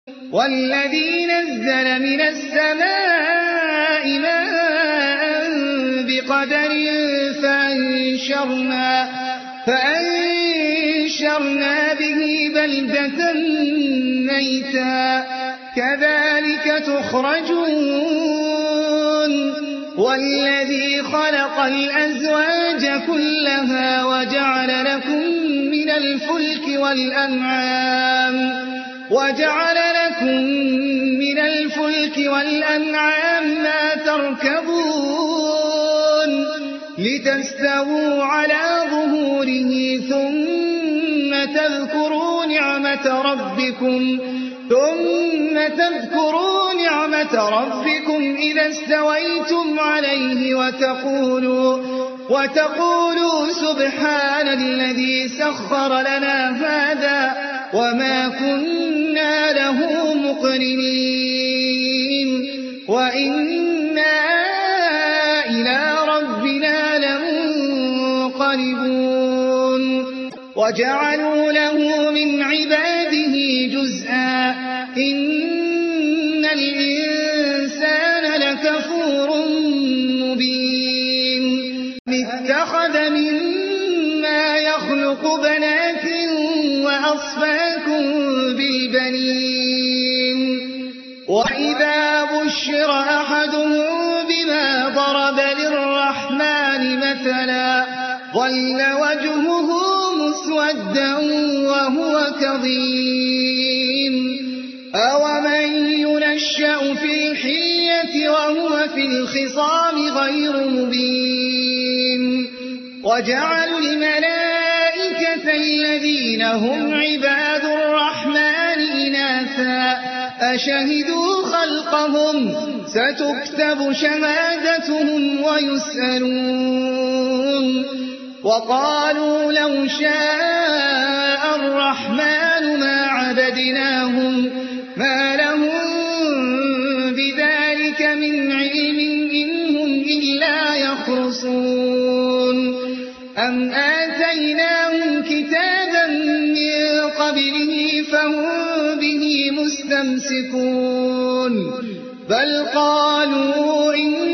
والذي نزل من السماء ماء بقدر فأنشرنا به بلدة ميتا كذلك تخرجون والذي خلق الأزواج كلها وجعل لكم من الفلك والأنعام ما تركبون لتستووا على ظهوره ثم تذكروا نعمة ربكم إذا استويتم عليه وتقولوا سبحان الذي سخر لنا هذا وما كنا له مقرنين وإنا إلى ربنا لمنقلبون وجعلوا له من عباده جزءا إن الإنسان لكفور مبين اتخذ مما يخلق بنات وأصفاكم بالبنين وإذا بشر أحدهم بما ضرب للرحمن مثلا ظل وجهه مسودا وهو كظيم أومن ينشأ في الحلية وهو في الخصام غير مبين وجعلوا الملائكة الذين هم عباد الرحمن إناثا أشهدوا خلقهم ستكتب شهادتهم ويسألون وقالوا لو شاء الرحمن ما عبدناهم ما لهم بذلك من علم إن هم إلا يخرصون أم آتيناهم كتابا من قبله فهم به مستمسكون بل قالوا إن